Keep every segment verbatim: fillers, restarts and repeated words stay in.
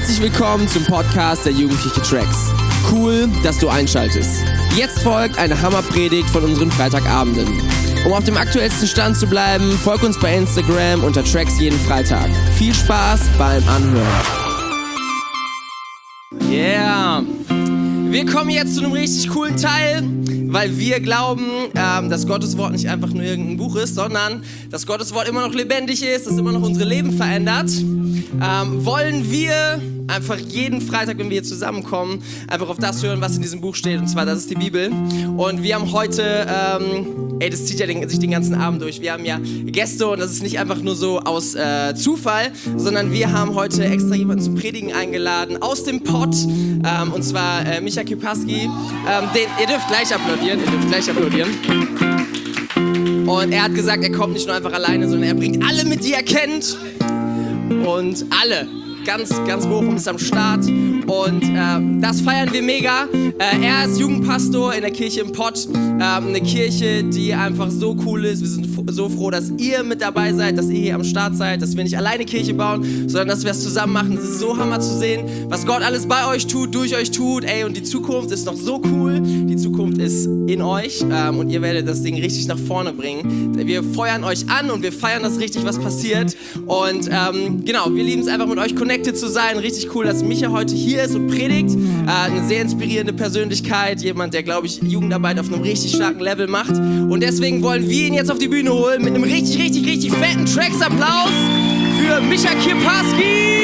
Herzlich willkommen zum Podcast der Jugendliche Tracks. Cool, dass du einschaltest. Jetzt folgt eine Hammerpredigt von unseren Freitagabenden. Um auf dem aktuellsten Stand zu bleiben, folg uns bei Instagram unter Tracks jeden Freitag. Viel Spaß beim Anhören. Yeah! Wir kommen jetzt zu einem richtig coolen Teil, weil wir glauben, ähm, dass Gottes Wort nicht einfach nur irgendein Buch ist, sondern dass Gottes Wort immer noch lebendig ist, dass immer noch unsere Leben verändert. Ähm, wollen wir einfach jeden Freitag, wenn wir hier zusammenkommen, einfach auf das hören, was in diesem Buch steht, und zwar, das ist die Bibel. Und wir haben heute, ähm, ey, das zieht ja den, sich den ganzen Abend durch, wir haben ja Gäste und das ist nicht einfach nur so aus äh, Zufall, sondern wir haben heute extra jemanden zum Predigen eingeladen aus dem Pott, ähm, und zwar äh, Micha Kiepaski. Ähm, den, ihr dürft gleich applaudieren, ihr dürft gleich applaudieren. Und er hat gesagt, er kommt nicht nur einfach alleine, sondern er bringt alle mit, die er kennt. Und alle, ganz, ganz Bochum ist am Start und äh, das feiern wir mega. Äh, er ist Jugendpastor in der Kirche im Pott, äh, eine Kirche, die einfach so cool ist. Wir sind f- so froh, dass ihr mit dabei seid, dass ihr hier am Start seid, dass wir nicht alleine Kirche bauen, sondern dass wir es zusammen machen. Es ist so Hammer zu sehen, was Gott alles bei euch tut, durch euch tut. Ey, und die Zukunft ist noch so cool. Die Zukunft ist in euch ähm, und ihr werdet das Ding richtig nach vorne bringen. Wir feuern euch an und wir feiern das richtig, was passiert. Und ähm, genau, wir lieben es einfach, mit euch connected zu sein. Richtig cool, dass Micha heute hier ist und predigt. Äh, eine sehr inspirierende Persönlichkeit, jemand, der, glaube ich, Jugendarbeit auf einem richtig starken Level macht. Und deswegen wollen wir ihn jetzt auf die Bühne holen mit einem richtig, richtig, richtig fetten Tracks-Applaus für Micha Kiepaski.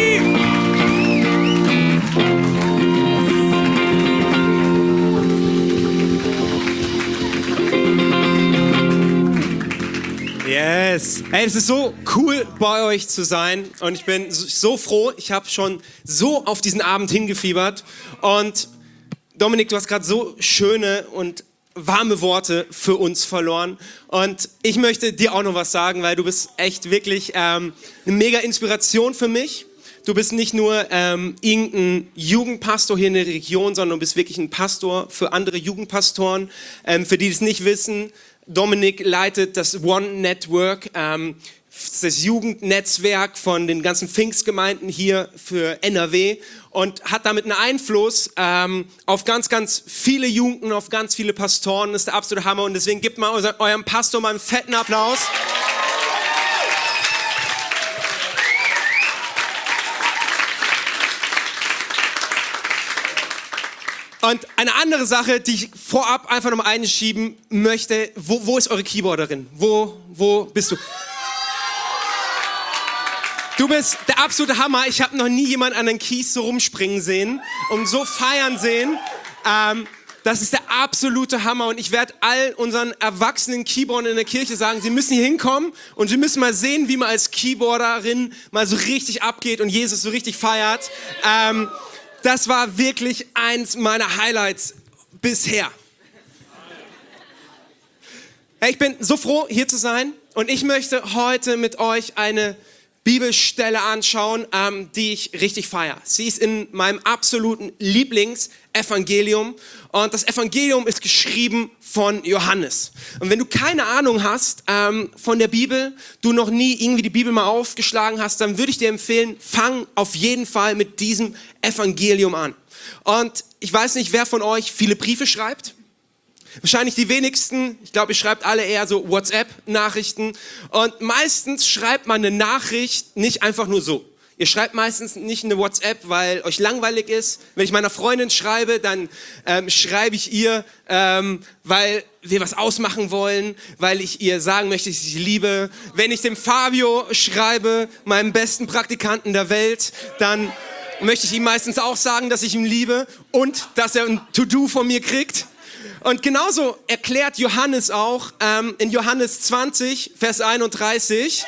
Yes! Hey, es ist so cool, bei euch zu sein und ich bin so froh, ich habe schon so auf diesen Abend hingefiebert und Dominik, du hast gerade so schöne und warme Worte für uns verloren und ich möchte dir auch noch was sagen, weil du bist echt wirklich ähm, eine mega Inspiration für mich. Du bist nicht nur ähm, irgendein Jugendpastor hier in der Region, sondern du bist wirklich ein Pastor für andere Jugendpastoren, ähm, für die es nicht wissen. Dominik leitet das One Network, ähm, das Jugendnetzwerk von den ganzen Pfingstgemeinden hier für N R W und hat damit einen Einfluss ähm, auf ganz, ganz viele Jugenden, auf ganz viele Pastoren. Das ist der absolute Hammer und deswegen gebt mal unser, eurem Pastor mal einen fetten Applaus. Und eine andere Sache, die ich vorab einfach noch mal einschieben möchte, wo, wo ist eure Keyboarderin? Wo, wo bist du? Du bist der absolute Hammer. Ich habe noch nie jemanden an den Keys so rumspringen sehen und so feiern sehen. Ähm, das ist der absolute Hammer und ich werde all unseren erwachsenen Keyboardern in der Kirche sagen, sie müssen hier hinkommen und sie müssen mal sehen, wie man als Keyboarderin mal so richtig abgeht und Jesus so richtig feiert. Ähm, Das war wirklich eins meiner Highlights bisher. Ich bin so froh, hier zu sein und ich möchte heute mit euch eine Bibelstelle anschauen, ähm, die ich richtig feiere. Sie ist in meinem absoluten Lieblingsevangelium und das Evangelium ist geschrieben von Johannes. Und wenn du keine Ahnung hast ähm, von der Bibel, du noch nie irgendwie die Bibel mal aufgeschlagen hast, dann würde ich dir empfehlen, fang auf jeden Fall mit diesem Evangelium an. Und ich weiß nicht, wer von euch viele Briefe schreibt. Wahrscheinlich die wenigsten. Ich glaube, ihr schreibt alle eher so WhatsApp-Nachrichten. Und meistens schreibt man eine Nachricht nicht einfach nur so. Ihr schreibt meistens nicht eine WhatsApp, weil euch langweilig ist. Wenn ich meiner Freundin schreibe, dann ähm, schreibe ich ihr, ähm, weil wir was ausmachen wollen, weil ich ihr sagen möchte, dass ich sie liebe. Wenn ich dem Fabio schreibe, meinem besten Praktikanten der Welt, dann möchte ich ihm meistens auch sagen, dass ich ihn liebe und dass er ein To-Do von mir kriegt. Und genauso erklärt Johannes auch ähm, in Johannes zwanzig, Vers einunddreißig.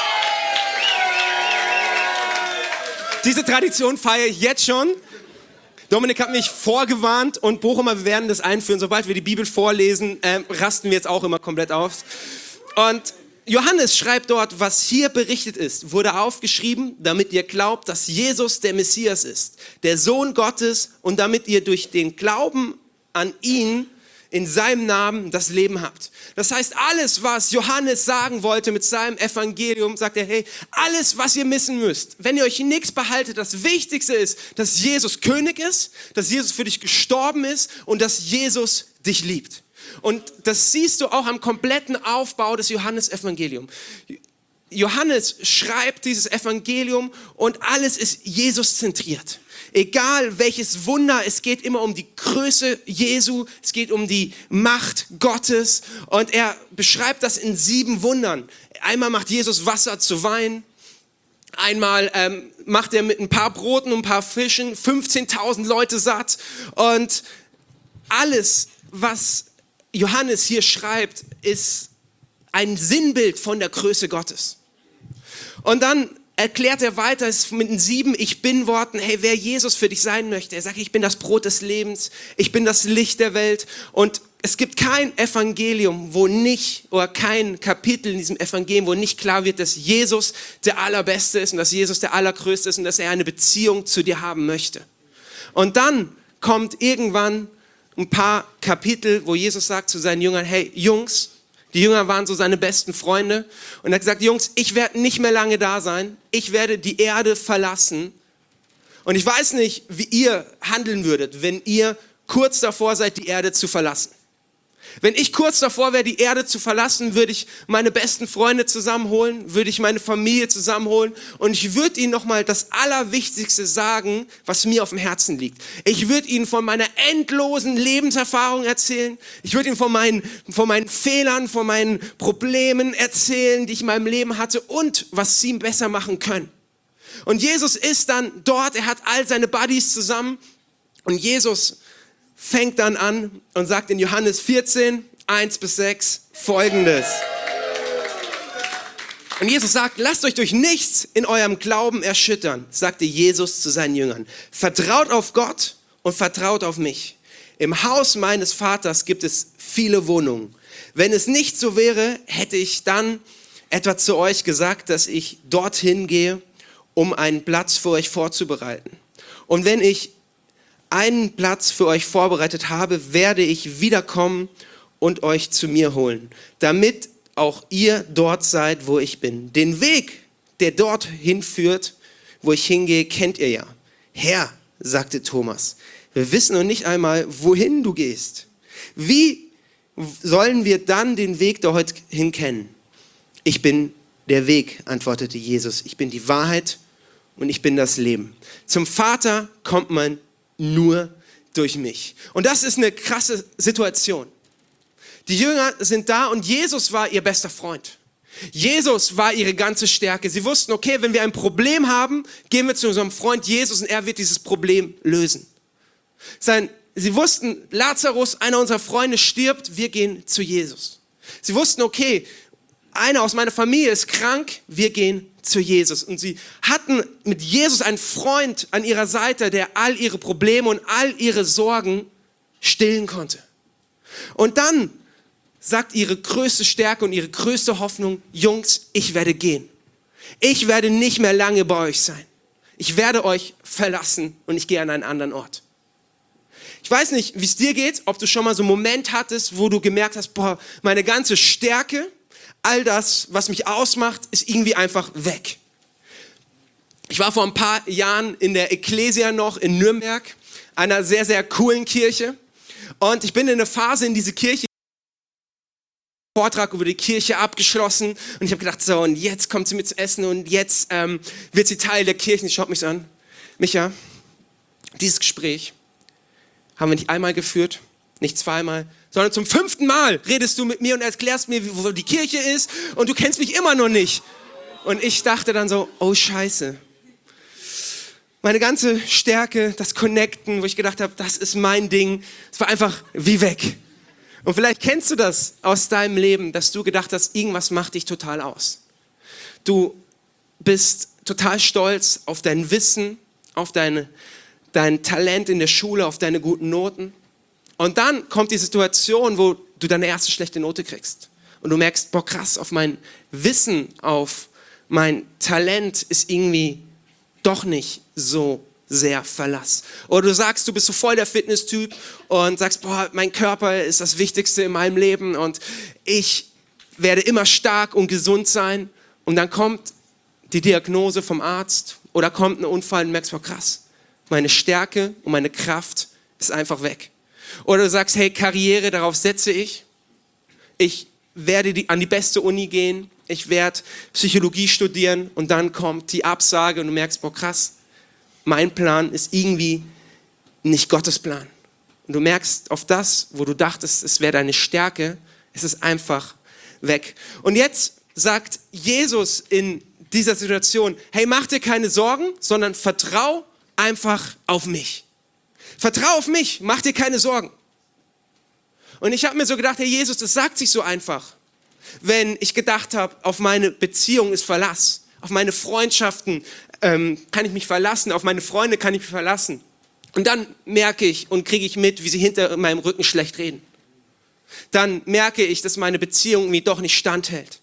Diese Tradition feiere ich jetzt schon. Dominik hat mich vorgewarnt und Bochumer, wir werden das einführen. Sobald wir die Bibel vorlesen, ähm, rasten wir jetzt auch immer komplett auf. Und Johannes schreibt dort, was hier berichtet ist, wurde aufgeschrieben, damit ihr glaubt, dass Jesus der Messias ist, der Sohn Gottes und damit ihr durch den Glauben an ihn in seinem Namen das Leben habt. Das heißt, alles, was Johannes sagen wollte mit seinem Evangelium, sagt er, hey, alles, was ihr missen müsst, wenn ihr euch nichts behaltet, das Wichtigste ist, dass Jesus König ist, dass Jesus für dich gestorben ist und dass Jesus dich liebt. Und das siehst du auch am kompletten Aufbau des Johannes-Evangeliums. Johannes schreibt dieses Evangelium und alles ist Jesus zentriert. Egal welches Wunder, es geht immer um die Größe Jesu, es geht um die Macht Gottes und er beschreibt das in sieben Wundern. Einmal macht Jesus Wasser zu Wein, einmal ähm, macht er mit ein paar Broten und ein paar Fischen fünfzehntausend Leute satt und alles, was Johannes hier schreibt, ist ein Sinnbild von der Größe Gottes. Und dann erklärt er weiter mit den sieben Ich-Bin-Worten, hey, wer Jesus für dich sein möchte. Er sagt, ich bin das Brot des Lebens, ich bin das Licht der Welt. Und es gibt kein Evangelium, wo nicht, oder kein Kapitel in diesem Evangelium, wo nicht klar wird, dass Jesus der Allerbeste ist und dass Jesus der Allergrößte ist und dass er eine Beziehung zu dir haben möchte. Und dann kommt irgendwann ein paar Kapitel, wo Jesus sagt zu seinen Jüngern, hey, Jungs, die Jünger waren so seine besten Freunde. Und er hat gesagt, Jungs, ich werde nicht mehr lange da sein. Ich werde die Erde verlassen. Und ich weiß nicht, wie ihr handeln würdet, wenn ihr kurz davor seid, die Erde zu verlassen. Wenn ich kurz davor wäre, die Erde zu verlassen, würde ich meine besten Freunde zusammenholen, würde ich meine Familie zusammenholen und ich würde ihnen nochmal das Allerwichtigste sagen, was mir auf dem Herzen liegt. Ich würde ihnen von meiner endlosen Lebenserfahrung erzählen. Ich würde ihnen von meinen, von meinen Fehlern, von meinen Problemen erzählen, die ich in meinem Leben hatte und was sie besser machen können. Und Jesus ist dann dort, er hat all seine Buddies zusammen und Jesus fängt dann an und sagt in Johannes vierzehn, eins bis sechs Folgendes. Und Jesus sagt, lasst euch durch nichts in eurem Glauben erschüttern, sagte Jesus zu seinen Jüngern. Vertraut auf Gott und vertraut auf mich. Im Haus meines Vaters gibt es viele Wohnungen. Wenn es nicht so wäre, hätte ich dann etwa zu euch gesagt, dass ich dorthin gehe, um einen Platz für euch vorzubereiten. Und wenn ich einen Platz für euch vorbereitet habe, werde ich wiederkommen und euch zu mir holen, damit auch ihr dort seid, wo ich bin. Den Weg, der dorthin führt, wo ich hingehe, kennt ihr ja. Herr, sagte Thomas, wir wissen noch nicht einmal, wohin du gehst. Wie sollen wir dann den Weg dorthin kennen? Ich bin der Weg, antwortete Jesus. Ich bin die Wahrheit und ich bin das Leben. Zum Vater kommt man nur durch mich. Und das ist eine krasse Situation. Die Jünger sind da und Jesus war ihr bester Freund. Jesus war ihre ganze Stärke. Sie wussten, okay, wenn wir ein Problem haben, gehen wir zu unserem Freund Jesus und er wird dieses Problem lösen. Sein, sie wussten, Lazarus, einer unserer Freunde, stirbt, wir gehen zu Jesus. Sie wussten, okay, einer aus meiner Familie ist krank, wir gehen zu Jesus. Und sie hatten mit Jesus einen Freund an ihrer Seite, der all ihre Probleme und all ihre Sorgen stillen konnte. Und dann sagt ihre größte Stärke und ihre größte Hoffnung, Jungs, ich werde gehen. Ich werde nicht mehr lange bei euch sein. Ich werde euch verlassen und ich gehe an einen anderen Ort. Ich weiß nicht, wie es dir geht, ob du schon mal so einen Moment hattest, wo du gemerkt hast, boah, meine ganze Stärke, all das, was mich ausmacht, ist irgendwie einfach weg. Ich war vor ein paar Jahren in der Ecclesia noch in Nürnberg, einer sehr, sehr coolen Kirche. Und ich bin in eine Phase in diese Kirche, Vortrag über die Kirche abgeschlossen. Und ich habe gedacht, so, und jetzt kommt sie mit zu essen und jetzt ähm, wird sie Teil der Kirche. Ich schaue mich so an. Micha, dieses Gespräch haben wir nicht einmal geführt, nicht zweimal, sondern zum fünften Mal redest du mit mir und erklärst mir, wo die Kirche ist und du kennst mich immer noch nicht. Und ich dachte dann so, oh Scheiße. Meine ganze Stärke, das Connecten, wo ich gedacht habe, das ist mein Ding, es war einfach wie weg. Und vielleicht kennst du das aus deinem Leben, dass du gedacht hast, irgendwas macht dich total aus. Du bist total stolz auf dein Wissen, auf deine, dein Talent in der Schule, auf deine guten Noten. Und dann kommt die Situation, wo du deine erste schlechte Note kriegst. Und du merkst, boah krass, auf mein Wissen, auf mein Talent ist irgendwie doch nicht so sehr Verlass. Oder du sagst, du bist so voll der Fitness-Typ und sagst, boah, mein Körper ist das Wichtigste in meinem Leben und ich werde immer stark und gesund sein. Und dann kommt die Diagnose vom Arzt oder kommt ein Unfall und du merkst, boah, krass, meine Stärke und meine Kraft ist einfach weg. Oder du sagst, hey, Karriere, darauf setze ich. Ich werde die, an die beste Uni gehen, ich werde Psychologie studieren und dann kommt die Absage und du merkst, boah, krass, mein Plan ist irgendwie nicht Gottes Plan. Und du merkst, auf das, wo du dachtest, es wäre deine Stärke, es ist einfach weg. Und jetzt sagt Jesus in dieser Situation, hey, mach dir keine Sorgen, sondern vertrau einfach auf mich. Vertrau auf mich, mach dir keine Sorgen. Und ich habe mir so gedacht, hey Jesus, das sagt sich so einfach. Wenn ich gedacht habe, auf meine Beziehung ist Verlass, auf meine Freundschaften ähm, kann ich mich verlassen, auf meine Freunde kann ich mich verlassen. Und dann merke ich und kriege ich mit, wie sie hinter meinem Rücken schlecht reden. Dann merke ich, dass meine Beziehung mir doch nicht standhält.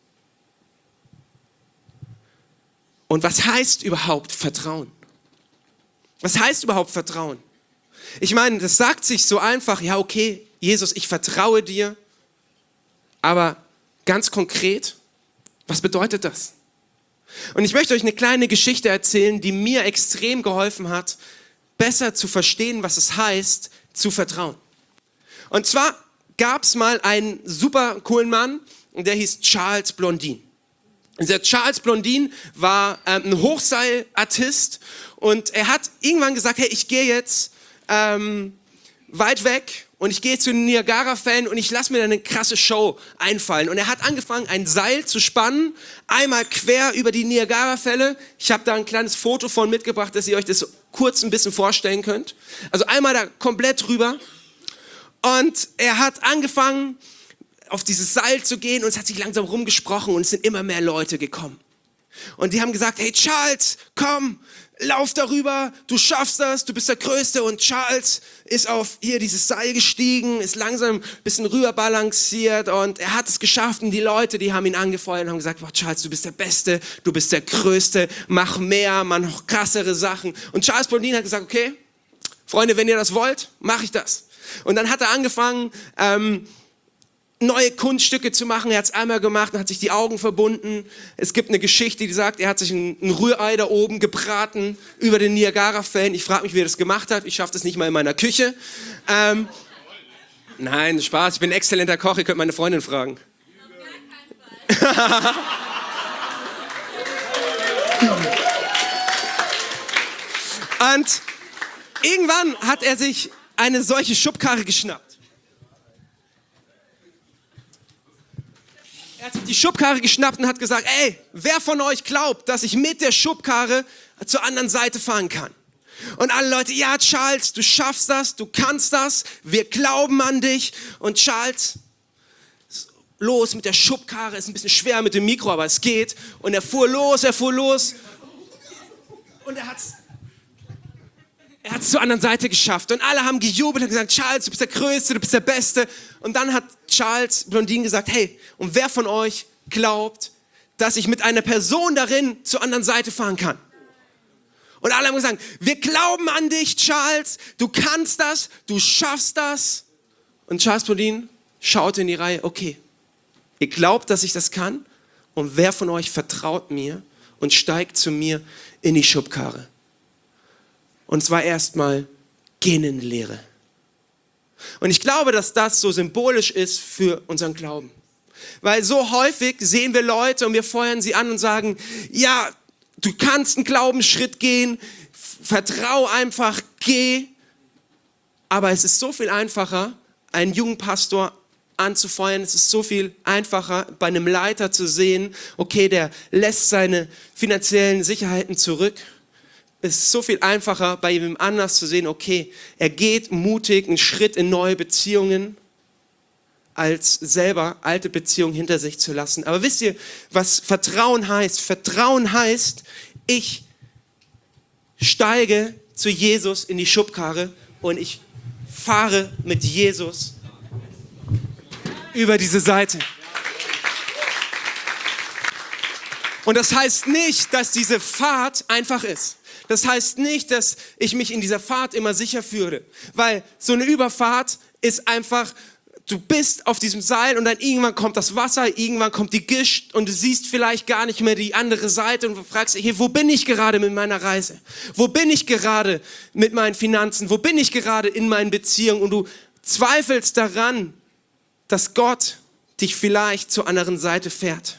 Und was heißt überhaupt Vertrauen? Was heißt überhaupt Vertrauen? Ich meine, das sagt sich so einfach, ja okay, Jesus, ich vertraue dir, aber ganz konkret, was bedeutet das? Und ich möchte euch eine kleine Geschichte erzählen, die mir extrem geholfen hat, besser zu verstehen, was es heißt, zu vertrauen. Und zwar gab es mal einen super coolen Mann, der hieß Charles Blondin. Dieser Charles Blondin war ähm, ein Hochseilartist und er hat irgendwann gesagt, hey, ich gehe jetzt ähm, weit weg und ich gehe zu den Niagara-Fällen und ich lasse mir da eine krasse Show einfallen. Und er hat angefangen, ein Seil zu spannen, einmal quer über die Niagara-Fälle. Ich habe da ein kleines Foto von mitgebracht, dass ihr euch das kurz ein bisschen vorstellen könnt. Also einmal da komplett rüber. Und er hat angefangen, auf dieses Seil zu gehen und es hat sich langsam rumgesprochen und es sind immer mehr Leute gekommen. Und die haben gesagt, hey Charles, komm, lauf darüber, du schaffst das, du bist der Größte. Und Charles ist auf hier dieses Seil gestiegen, ist langsam ein bisschen rüber balanciert und er hat es geschafft. Und die Leute, die haben ihn angefeuert und haben gesagt, boah, Charles, du bist der Beste, du bist der Größte, mach mehr, mach noch krassere Sachen. Und Charles Blondin hat gesagt, okay, Freunde, wenn ihr das wollt, mache ich das. Und dann hat er angefangen, ähm, neue Kunststücke zu machen. Er hat es einmal gemacht und hat sich die Augen verbunden. Es gibt eine Geschichte, die sagt, er hat sich ein, ein Rührei da oben gebraten über den Niagara-Fällen. Ich frage mich, wie er das gemacht hat. Ich schaffe das nicht mal in meiner Küche. Ähm, nein, Spaß. Ich bin ein exzellenter Koch. Ihr könnt meine Freundin fragen. Auf gar keinen Fall. Und irgendwann hat er sich eine solche Schubkarre geschnappt. Er hat sich die Schubkarre geschnappt und hat gesagt, ey, wer von euch glaubt, dass ich mit der Schubkarre zur anderen Seite fahren kann? Und alle Leute, ja Charles, du schaffst das, du kannst das, wir glauben an dich. Und Charles, los mit der Schubkarre, ist ein bisschen schwer mit dem Mikro, aber es geht. Und er fuhr los, er fuhr los. Und er hat's Er hat es zur anderen Seite geschafft und alle haben gejubelt und gesagt, Charles, du bist der Größte, du bist der Beste. Und dann hat Charles Blondin gesagt, hey, und wer von euch glaubt, dass ich mit einer Person darin zur anderen Seite fahren kann? Und alle haben gesagt, wir glauben an dich, Charles, du kannst das, du schaffst das. Und Charles Blondin schaute in die Reihe, okay, ihr glaubt, dass ich das kann? Und wer von euch vertraut mir und steigt zu mir in die Schubkarre? Und zwar erstmal Genienlehre. Und ich glaube, dass das so symbolisch ist für unseren Glauben. Weil so häufig sehen wir Leute und wir feuern sie an und sagen, ja, du kannst einen Glaubensschritt gehen, vertrau einfach, geh. Aber es ist so viel einfacher, einen jungen Pastor anzufeuern. Es ist so viel einfacher, bei einem Leiter zu sehen, okay, der lässt seine finanziellen Sicherheiten zurück. Es ist so viel einfacher, bei jemandem anders zu sehen, okay, er geht mutig einen Schritt in neue Beziehungen, als selber alte Beziehungen hinter sich zu lassen. Aber wisst ihr, was Vertrauen heißt? Vertrauen heißt, ich steige zu Jesus in die Schubkarre und ich fahre mit Jesus über diese Seite. Und das heißt nicht, dass diese Fahrt einfach ist. Das heißt nicht, dass ich mich in dieser Fahrt immer sicher fühle. Weil so eine Überfahrt ist einfach, du bist auf diesem Seil und dann irgendwann kommt das Wasser, irgendwann kommt die Gischt und du siehst vielleicht gar nicht mehr die andere Seite und du fragst dich, hey, wo bin ich gerade mit meiner Reise? Wo bin ich gerade mit meinen Finanzen? Wo bin ich gerade in meinen Beziehungen? Und du zweifelst daran, dass Gott dich vielleicht zur anderen Seite fährt.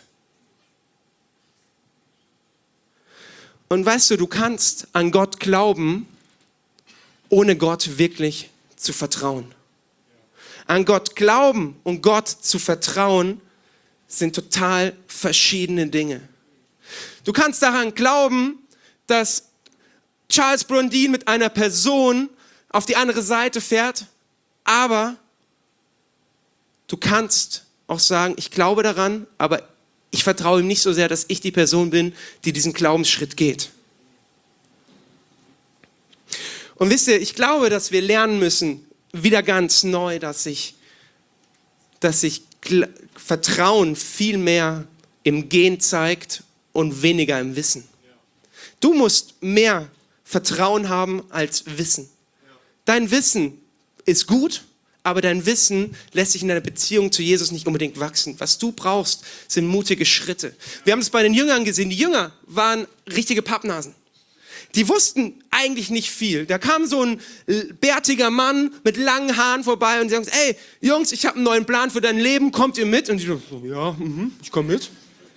Und weißt du, du kannst an Gott glauben, ohne Gott wirklich zu vertrauen. An Gott glauben und Gott zu vertrauen sind total verschiedene Dinge. Du kannst daran glauben, dass Charles Blondin mit einer Person auf die andere Seite fährt, aber du kannst auch sagen, ich glaube daran, aber ich vertraue ihm nicht so sehr, dass ich die Person bin, die diesen Glaubensschritt geht. Und wisst ihr, ich glaube, dass wir lernen müssen, wieder ganz neu, dass sich dass sich Vertrauen viel mehr im Gehen zeigt und weniger im Wissen. Du musst mehr Vertrauen haben als Wissen. Dein Wissen ist gut, aber dein Wissen lässt sich in deiner Beziehung zu Jesus nicht unbedingt wachsen. Was du brauchst, sind mutige Schritte. Wir haben es bei den Jüngern gesehen. Die Jünger waren richtige Pappnasen. Die wussten eigentlich nicht viel. Da kam so ein bärtiger Mann mit langen Haaren vorbei und die sagen, ey, Jungs, ich habe einen neuen Plan für dein Leben, kommt ihr mit? Und die so, ja, mh, ich komme mit.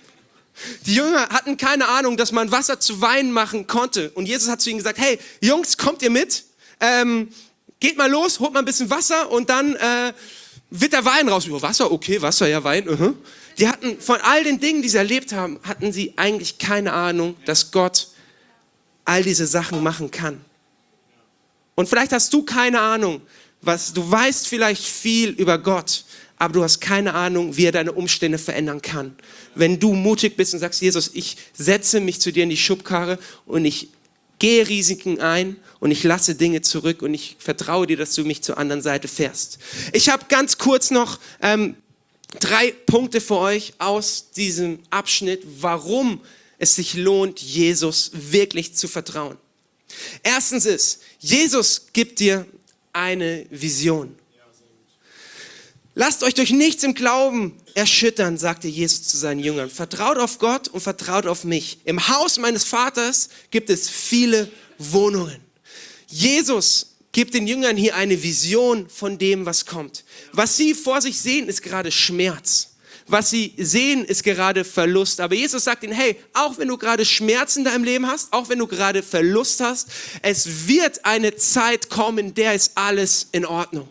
Die Jünger hatten keine Ahnung, dass man Wasser zu Wein machen konnte. Und Jesus hat zu ihnen gesagt, hey, Jungs, kommt ihr mit? Ähm, Geht mal los, holt mal ein bisschen Wasser und dann äh, wird der Wein raus. Über Wasser, okay, Wasser, ja, Wein. Uh-huh. Die hatten von all den Dingen, die sie erlebt haben, hatten sie eigentlich keine Ahnung, dass Gott all diese Sachen machen kann. Und vielleicht hast du keine Ahnung, was du weißt vielleicht viel über Gott, aber du hast keine Ahnung, wie er deine Umstände verändern kann. Wenn du mutig bist und sagst, Jesus, ich setze mich zu dir in die Schubkarre und ich gehe Risiken ein und ich lasse Dinge zurück und ich vertraue dir, dass du mich zur anderen Seite fährst. Ich habe ganz kurz noch ähm, drei Punkte für euch aus diesem Abschnitt, warum es sich lohnt, Jesus wirklich zu vertrauen. Erstens ist, Jesus gibt dir eine Vision. Lasst euch durch nichts im Glauben erschüttern, sagte Jesus zu seinen Jüngern. Vertraut auf Gott und vertraut auf mich. Im Haus meines Vaters gibt es viele Wohnungen. Jesus gibt den Jüngern hier eine Vision von dem, was kommt. Was sie vor sich sehen, ist gerade Schmerz. Was sie sehen, ist gerade Verlust. Aber Jesus sagt ihnen, hey, auch wenn du gerade Schmerz in deinem Leben hast, auch wenn du gerade Verlust hast, es wird eine Zeit kommen, in der ist alles in Ordnung.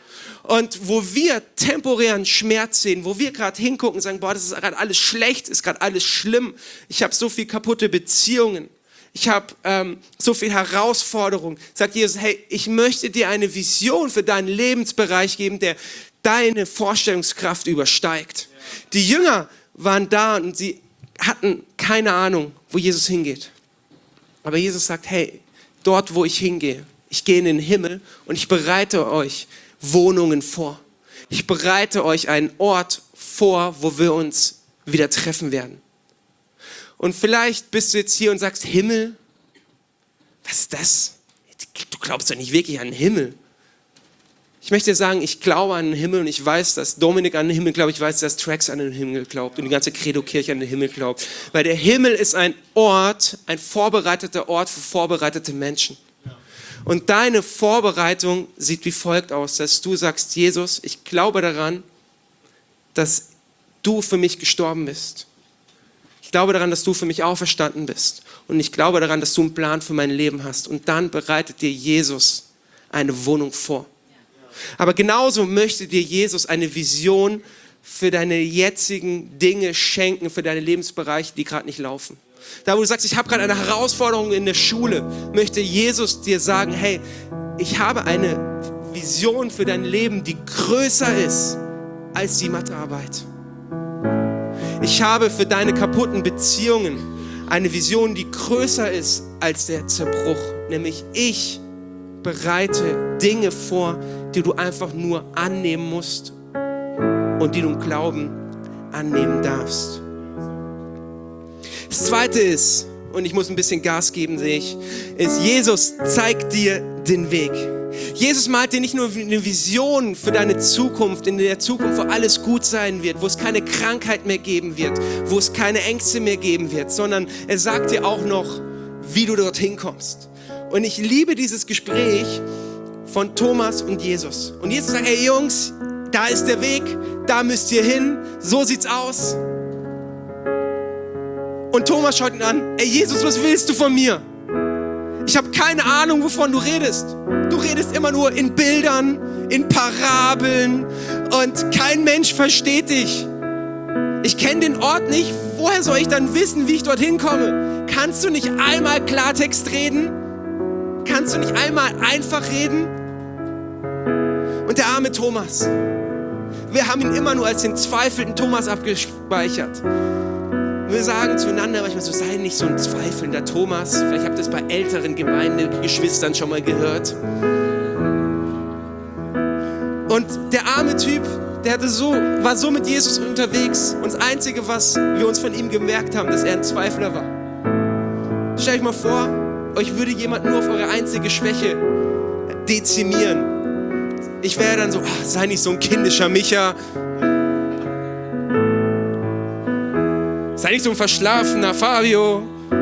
Und wo wir temporären Schmerz sehen, wo wir gerade hingucken und sagen, boah, das ist gerade alles schlecht, ist gerade alles schlimm. Ich habe so viel kaputte Beziehungen. Ich habe ähm, so viel Herausforderungen. Sagt Jesus, hey, ich möchte dir eine Vision für deinen Lebensbereich geben, der deine Vorstellungskraft übersteigt. Die Jünger waren da und sie hatten keine Ahnung, wo Jesus hingeht. Aber Jesus sagt, hey, dort, wo ich hingehe, ich gehe in den Himmel und ich bereite euch Wohnungen vor. Ich bereite euch einen Ort vor, wo wir uns wieder treffen werden. Und vielleicht bist du jetzt hier und sagst, Himmel? Was ist das? Du glaubst doch nicht wirklich an den Himmel. Ich möchte dir sagen, ich glaube an den Himmel und ich weiß, dass Dominik an den Himmel glaubt. Ich weiß, dass Trax an den Himmel glaubt und die ganze Credo-Kirche an den Himmel glaubt. Weil der Himmel ist ein Ort, ein vorbereiteter Ort für vorbereitete Menschen. Und deine Vorbereitung sieht wie folgt aus, dass du sagst, Jesus, ich glaube daran, dass du für mich gestorben bist. Ich glaube daran, dass du für mich auferstanden bist. Und ich glaube daran, dass du einen Plan für mein Leben hast. Und dann bereitet dir Jesus eine Wohnung vor. Aber genauso möchte dir Jesus eine Vision für deine jetzigen Dinge schenken, für deine Lebensbereiche, die gerade nicht laufen. Da wo du sagst, ich habe gerade eine Herausforderung in der Schule, möchte Jesus dir sagen, hey, ich habe eine Vision für dein Leben, die größer ist als die Mathearbeit. Ich habe für deine kaputten Beziehungen eine Vision, die größer ist als der Zerbruch. Nämlich ich bereite Dinge vor, die du einfach nur annehmen musst und die du im Glauben annehmen darfst. Das Zweite ist, und ich muss ein bisschen Gas geben, sehe ich, ist, Jesus zeigt dir den Weg. Jesus malt dir nicht nur eine Vision für deine Zukunft, in der Zukunft, wo alles gut sein wird, wo es keine Krankheit mehr geben wird, wo es keine Ängste mehr geben wird, sondern er sagt dir auch noch, wie du dorthin kommst. Und ich liebe dieses Gespräch von Thomas und Jesus. Und Jesus sagt, hey Jungs, da ist der Weg, da müsst ihr hin, so sieht's aus. Und Thomas schaut ihn an, ey Jesus, was willst du von mir? Ich habe keine Ahnung, wovon du redest. Du redest immer nur in Bildern, in Parabeln und kein Mensch versteht dich. Ich kenne den Ort nicht, woher soll ich dann wissen, wie ich dorthin komme? Kannst du nicht einmal Klartext reden? Kannst du nicht einmal einfach reden? Und der arme Thomas. Wir haben ihn immer nur als den zweifelnden Thomas abgespeichert. Wir sagen zueinander manchmal so, sei nicht so ein zweifelnder Thomas. Vielleicht habt ihr es bei älteren Gemeindegeschwistern schon mal gehört. Und der arme Typ, der hatte so, war so mit Jesus unterwegs. Und das Einzige, was wir uns von ihm gemerkt haben, dass er ein Zweifler war. Stellt euch mal vor, euch würde jemand nur auf eure einzige Schwäche dezimieren. Ich wäre dann so, ach, sei nicht so ein kindischer Micha. Sei nicht so ein verschlafener Fabio.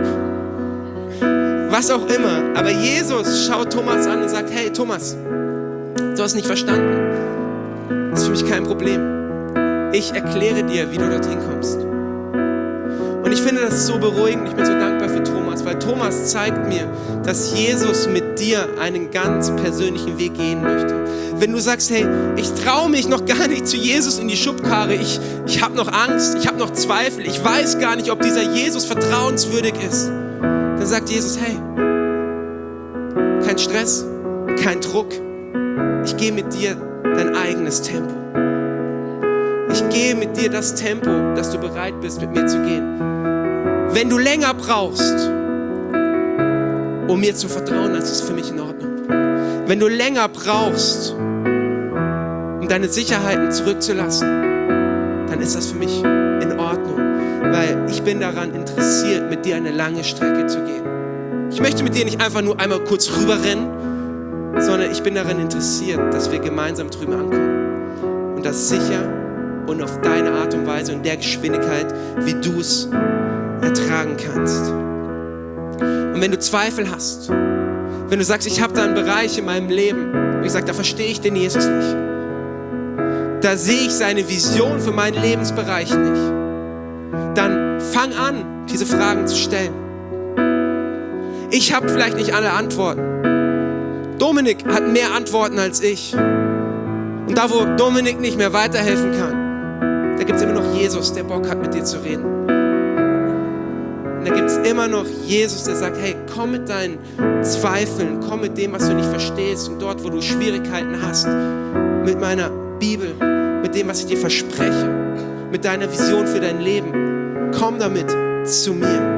Was auch immer. Aber Jesus schaut Thomas an und sagt, hey Thomas, du hast nicht verstanden. Das ist für mich kein Problem. Ich erkläre dir, wie du dorthin kommst. Und ich finde das so beruhigend. Ich bin so dankbar für Thomas, weil Thomas zeigt mir, dass Jesus mit dir einen ganz persönlichen Weg gehen möchte. Wenn du sagst, hey, ich traue mich noch gar nicht zu Jesus in die Schubkarre, ich, ich habe noch Angst, ich habe noch Zweifel, ich weiß gar nicht, ob dieser Jesus vertrauenswürdig ist, dann sagt Jesus, hey, kein Stress, kein Druck, ich gehe mit dir dein eigenes Tempo. Ich gehe mit dir das Tempo, dass du bereit bist, mit mir zu gehen. Wenn du länger brauchst, um mir zu vertrauen, das ist für mich in Ordnung. Wenn du länger brauchst, um deine Sicherheiten zurückzulassen, dann ist das für mich in Ordnung, weil ich bin daran interessiert, mit dir eine lange Strecke zu gehen. Ich möchte mit dir nicht einfach nur einmal kurz rüberrennen, sondern ich bin daran interessiert, dass wir gemeinsam drüben ankommen und das sicher und auf deine Art und Weise und der Geschwindigkeit, wie du es ertragen kannst. Und wenn du Zweifel hast, wenn du sagst, ich habe da einen Bereich in meinem Leben, wo ich sage, da verstehe ich den Jesus nicht, da sehe ich seine Vision für meinen Lebensbereich nicht, dann fang an, diese Fragen zu stellen. Ich habe vielleicht nicht alle Antworten. Dominik hat mehr Antworten als ich. Und da, wo Dominik nicht mehr weiterhelfen kann, da gibt es immer noch Jesus, der Bock hat, mit dir zu reden. Und da gibt es immer noch Jesus, der sagt, hey, komm mit deinen Zweifeln, komm mit dem, was du nicht verstehst. Und dort, wo du Schwierigkeiten hast, mit meiner Bibel, mit dem, was ich dir verspreche, mit deiner Vision für dein Leben, komm damit zu mir.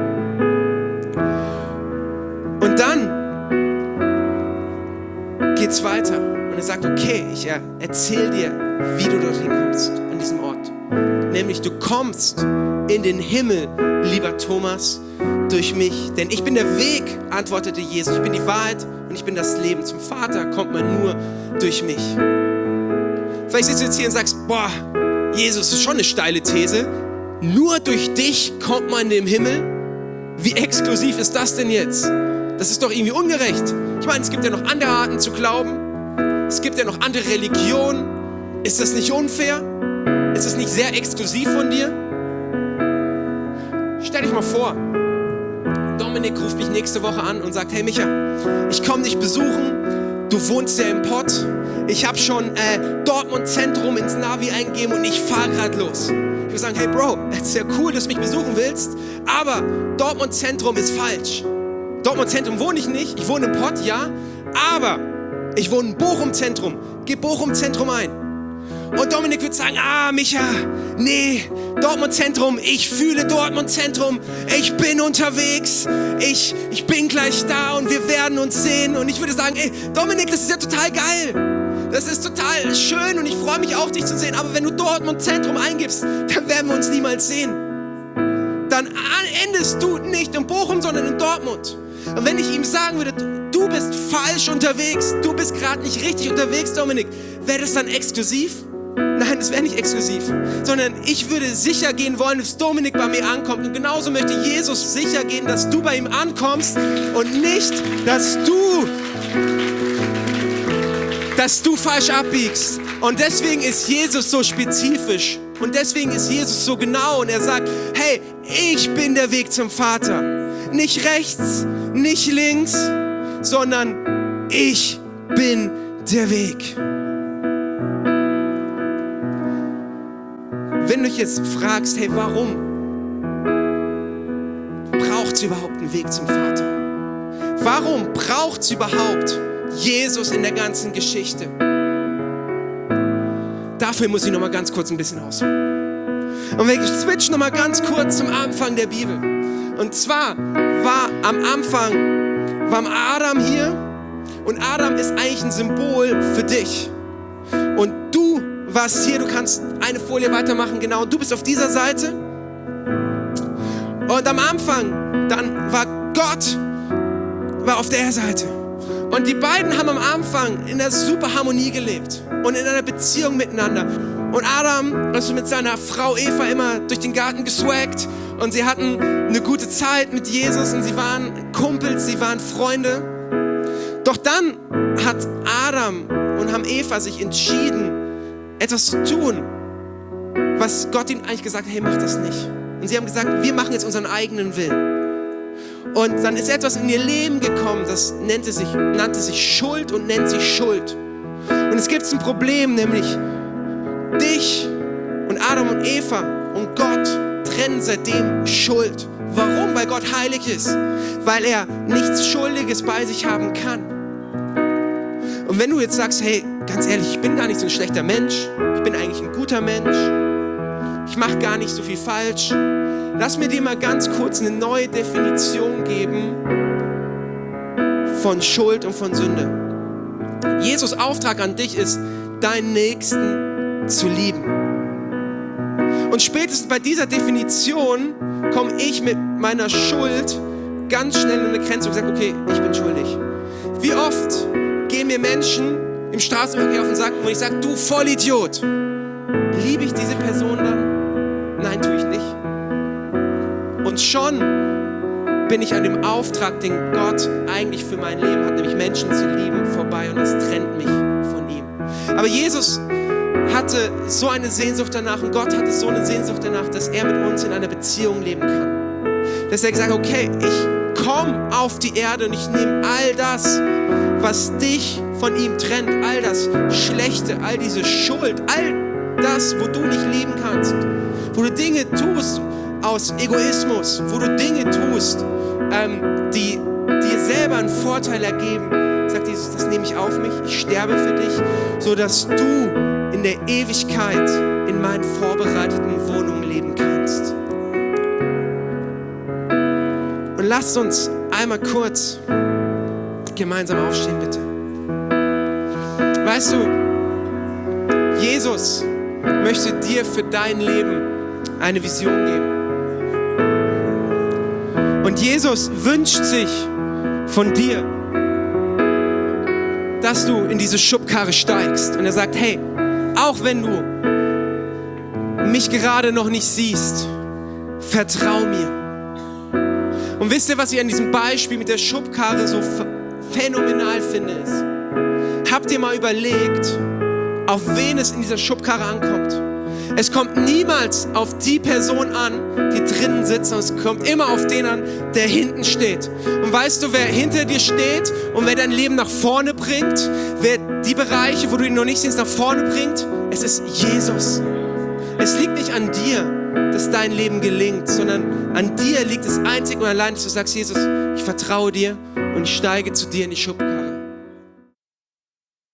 Und dann geht's weiter. Und er sagt, okay, ich erzähle dir, wie du dorthin kommst, an diesem Ort. Nämlich, du kommst in den Himmel, lieber Thomas, durch mich. Denn ich bin der Weg, antwortete Jesus. Ich bin die Wahrheit und ich bin das Leben. Zum Vater kommt man nur durch mich. Vielleicht sitzt du jetzt hier und sagst, boah, Jesus, das ist schon eine steile These. Nur durch dich kommt man in den Himmel? Wie exklusiv ist das denn jetzt? Das ist doch irgendwie ungerecht. Ich meine, es gibt ja noch andere Arten zu glauben. Es gibt ja noch andere Religionen. Ist das nicht unfair? Ist das nicht sehr exklusiv von dir? Stell dich mal vor, Dominik ruft mich nächste Woche an und sagt, hey Micha, ich komme dich besuchen, du wohnst ja im Pott. Ich habe schon äh, Dortmund Zentrum ins Navi eingegeben und ich fahre gerade los. Ich würde sagen, hey Bro, es ist ja cool, dass du mich besuchen willst, aber Dortmund Zentrum ist falsch. Dortmund Zentrum wohne ich nicht, ich wohne im Pott, ja, aber ich wohne in Bochum Zentrum. Gib Bochum Zentrum ein. Und Dominik wird sagen, ah Micha, nee, Dortmund Zentrum, ich fühle Dortmund Zentrum, ich bin unterwegs, ich, ich bin gleich da und wir werden uns sehen. Und ich würde sagen, ey Dominik, das ist ja total geil, das ist total schön und ich freue mich auch, dich zu sehen. Aber wenn du Dortmund Zentrum eingibst, dann werden wir uns niemals sehen. dann endest du nicht in Bochum, sondern in Dortmund. Und wenn ich ihm sagen würde, du bist falsch unterwegs, du bist gerade nicht richtig unterwegs, Dominik, wäre das dann exklusiv? Nein, das wäre nicht exklusiv, sondern ich würde sicher gehen wollen, dass Dominik bei mir ankommt. Und genauso möchte Jesus sicher gehen, dass du bei ihm ankommst und nicht, dass du, dass du falsch abbiegst. Und deswegen ist Jesus so spezifisch und deswegen ist Jesus so genau und er sagt, hey, ich bin der Weg zum Vater. Nicht rechts, nicht links, sondern ich bin der Weg. Wenn du dich jetzt fragst, hey, warum braucht es überhaupt einen Weg zum Vater? Warum braucht es überhaupt Jesus in der ganzen Geschichte? Dafür muss ich noch mal ganz kurz ein bisschen ausholen. Und wir switchen noch mal ganz kurz zum Anfang der Bibel. Und zwar war am Anfang war Adam hier und Adam ist eigentlich ein Symbol für dich. Und du warst hier, du kannst eine Folie weitermachen, genau, du bist auf dieser Seite. Und am Anfang, dann war Gott war auf der Seite. Und die beiden haben am Anfang in einer super Harmonie gelebt und in einer Beziehung miteinander. Und Adam ist mit seiner Frau Eva immer durch den Garten geswaggt und sie hatten eine gute Zeit mit Jesus und sie waren Kumpels, sie waren Freunde. Doch dann hat Adam und haben Eva sich entschieden, etwas zu tun, was Gott ihnen eigentlich gesagt hat, hey, mach das nicht. Und sie haben gesagt, wir machen jetzt unseren eigenen Willen. Und dann ist etwas in ihr Leben gekommen, das nannte sich, nannte sich Schuld und nennt sich Schuld. Und es gibt ein Problem, nämlich dich und Adam und Eva und Gott trennen seitdem Schuld. Warum? Weil Gott heilig ist. Weil er nichts Schuldiges bei sich haben kann. Und wenn du jetzt sagst, hey, ganz ehrlich, ich bin gar nicht so ein schlechter Mensch, ich bin eigentlich ein guter Mensch, ich mache gar nicht so viel falsch, lass mir dir mal ganz kurz eine neue Definition geben von Schuld und von Sünde. Jesus' Auftrag an dich ist, deinen Nächsten zu lieben. Und spätestens bei dieser Definition komme ich mit meiner Schuld ganz schnell an eine Grenze und sage, okay, ich bin schuldig. Wie oft gehen mir Menschen im Straßenverkehr auf den Sack, wo ich sage, du Vollidiot, liebe ich diese Person dann? Nein, tue ich nicht. Und schon bin ich an dem Auftrag, den Gott eigentlich für mein Leben hat, nämlich Menschen zu lieben, vorbei und das trennt mich von ihm. Aber Jesus hatte so eine Sehnsucht danach und Gott hatte so eine Sehnsucht danach, dass er mit uns in einer Beziehung leben kann. Dass er gesagt hat, okay, ich komme auf die Erde und ich nehme all das, was dich von ihm trennt, all das Schlechte, all diese Schuld, all das, wo du nicht lieben kannst, wo du Dinge tust aus Egoismus, wo du Dinge tust, ähm, die dir selber einen Vorteil ergeben, sagt Jesus, das nehme ich auf mich, ich sterbe für dich, sodass du in der Ewigkeit in meinen vorbereiteten Wohnungen leben kannst. Und lasst uns einmal kurz gemeinsam aufstehen, bitte. Weißt du, Jesus möchte dir für dein Leben eine Vision geben. Und Jesus wünscht sich von dir, dass du in diese Schubkarre steigst. Und er sagt, hey, auch wenn du mich gerade noch nicht siehst, vertrau mir. Und wisst ihr, was ich an diesem Beispiel mit der Schubkarre so phänomenal finde? Ist, habt ihr mal überlegt, auf wen es in dieser Schubkarre ankommt? Es kommt niemals auf die Person an, die drinnen sitzt, sondern es kommt immer auf den an, der hinten steht. Und weißt du, wer hinter dir steht und wer dein Leben nach vorne bringt, wer die Bereiche, wo du ihn noch nicht siehst, nach vorne bringt? Es ist Jesus. Es liegt nicht an dir, dass dein Leben gelingt, sondern an dir liegt es einzig und allein, dass du sagst, Jesus, ich vertraue dir und ich steige zu dir in die Schubkarre.